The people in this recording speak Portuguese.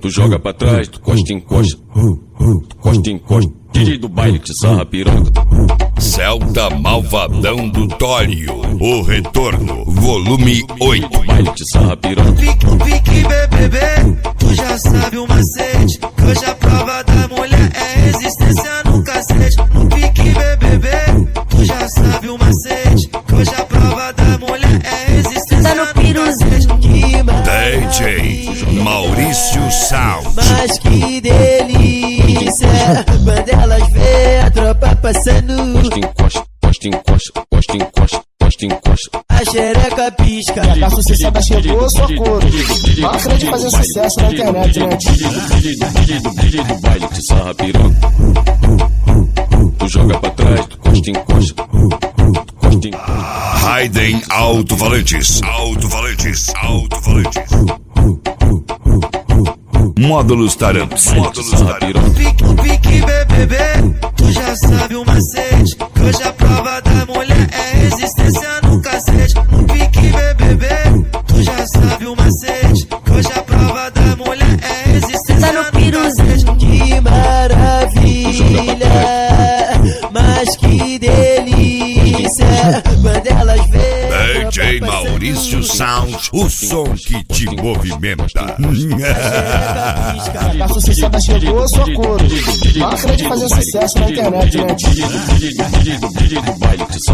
Tu joga pra trás, tu costa em costa. Costa em costa. DJ do baile que sarra piroca. Zelda Malvadão do Tório, o retorno, volume 8. Baile que sarra piroca. Pique bebê, tu já sabe o macete. Hoje a prova da mulher é resistência no cacete. No pique bebê, tu já sabe o macete. Hoje a prova da mulher é resistência no cacete. DJ Maurício Sound. Mas que delícia, quando elas vê a tropa passando. Costa em costa, costa em costa, costa em costa, costa em costa. A xereca pisca. A sucessada chegou, socorro. Máquina de fazer sucesso na internet, né? DJ do baile que sarra piroca. Tu joga pra trás, tu costa em costa. Costa em costa. Raiden Alto-Falantes. Alto-Falantes. Alto-Falantes. Módulos Taramps. Módulos Taramps. Pique bebê, tu já sabe o macete. Hoje a prova da mulher é resistência no cacete. No pique bebê, tu já sabe o macete. Hoje a prova da mulher é resistência no cacete. Que maravilha, mas que delícia, quando elas vê. DJ Maurício Sound, o som que te movimenta. A sucessada chegou, socorro. Máquina de fazer sucesso na internet, né? DJ do baile que sarra